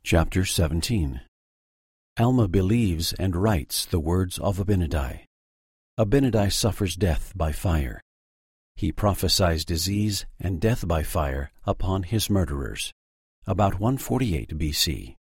Chapter 17. Alma believes and writes the words of Abinadi. Abinadi suffers death by fire. He prophesies disease and death by fire upon his murderers. About 148 B.C.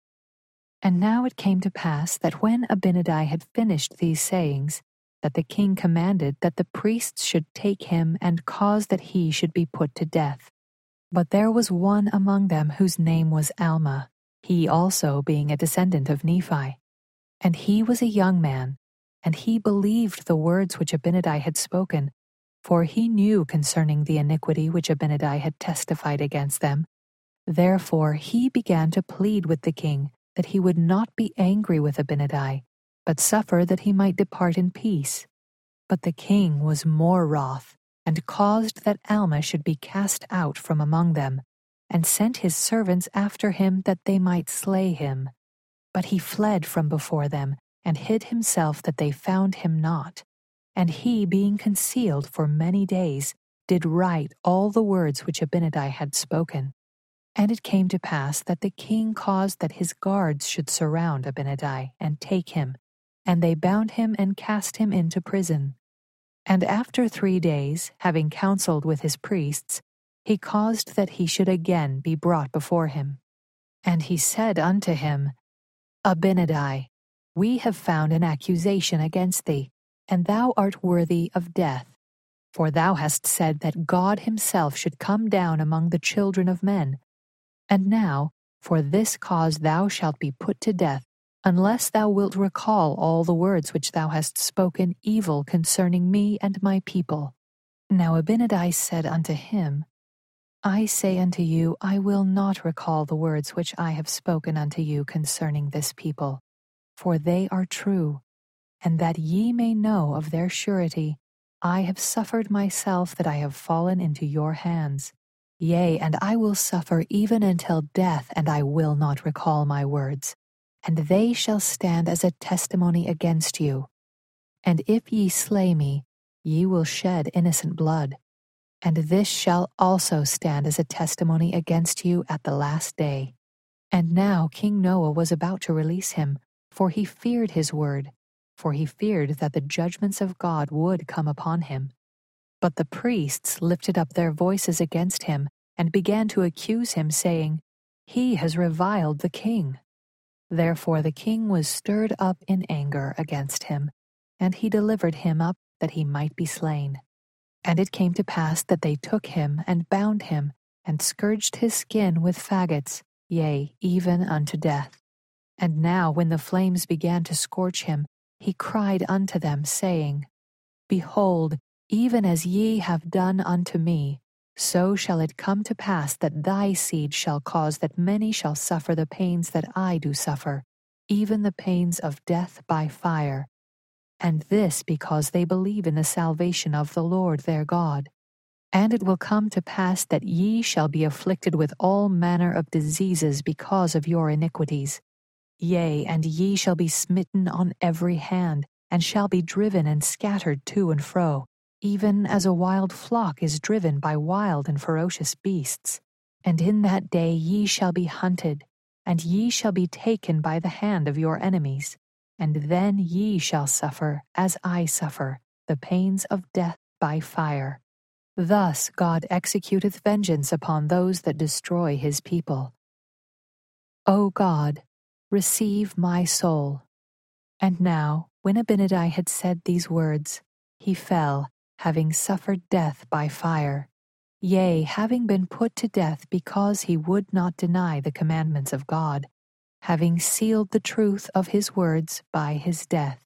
And now it came to pass that when Abinadi had finished these sayings, that the king commanded that the priests should take him and cause that he should be put to death. But there was one among them whose name was Alma, he also being a descendant of Nephi. And he was a young man, and he believed the words which Abinadi had spoken, for he knew concerning the iniquity which Abinadi had testified against them. Therefore he began to plead with the king that he would not be angry with Abinadi, but suffer that he might depart in peace. But the king was more wroth, and caused that Alma should be cast out from among them, and sent his servants after him that they might slay him. But he fled from before them, and hid himself that they found him not. And he, being concealed for many days, did write all the words which Abinadi had spoken. And it came to pass that the king caused that his guards should surround Abinadi, and take him, and they bound him and cast him into prison. And after 3 days, having counseled with his priests, he caused that he should again be brought before him. And he said unto him, Abinadi, we have found an accusation against thee, and thou art worthy of death. For thou hast said that God himself should come down among the children of men. And now, for this cause thou shalt be put to death, unless thou wilt recall all the words which thou hast spoken evil concerning me and my people. Now Abinadi said unto him, I say unto you, I will not recall the words which I have spoken unto you concerning this people, for they are true, and that ye may know of their surety, I have suffered myself that I have fallen into your hands. Yea, and I will suffer even until death, and I will not recall my words. And they shall stand as a testimony against you. And if ye slay me, ye will shed innocent blood. And this shall also stand as a testimony against you at the last day. And now King Noah was about to release him, for he feared his word, for he feared that the judgments of God would come upon him. But the priests lifted up their voices against him, and began to accuse him, saying, He has reviled the king. Therefore the king was stirred up in anger against him, and he delivered him up that he might be slain. And it came to pass that they took him and bound him, and scourged his skin with faggots, yea, even unto death. And now when the flames began to scorch him, he cried unto them, saying, Behold, even as ye have done unto me, so shall it come to pass that thy seed shall cause that many shall suffer the pains that I do suffer, even the pains of death by fire. And this because they believe in the salvation of the Lord their God. And it will come to pass that ye shall be afflicted with all manner of diseases because of your iniquities. Yea, and ye shall be smitten on every hand, and shall be driven and scattered to and fro, even as a wild flock is driven by wild and ferocious beasts. And in that day ye shall be hunted, and ye shall be taken by the hand of your enemies. And then ye shall suffer, as I suffer, the pains of death by fire. Thus God executeth vengeance upon those that destroy his people. O God, receive my soul. And now, when Abinadi had said these words, he fell, having suffered death by fire, yea, having been put to death because he would not deny the commandments of God, having sealed the truth of his words by his death.